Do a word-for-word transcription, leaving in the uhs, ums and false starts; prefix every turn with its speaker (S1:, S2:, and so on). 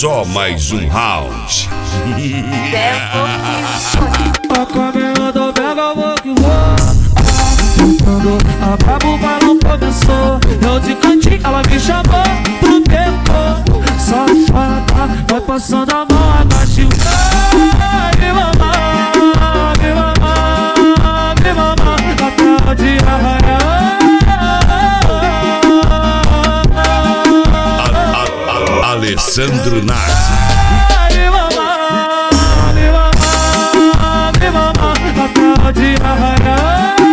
S1: só mais um round.
S2: A câmera do pega, eu vou que vou. Quando acaba o balão começou, eu de cantinho, ela me chamou pro tempo. Safada, vai passando a mão, agacha. Me mamar, me mamar, me mamar, atrás de arranhar.
S1: Alessandro Narzi.
S2: Me mamar, me mamar, me mamar, atrás de arranhar.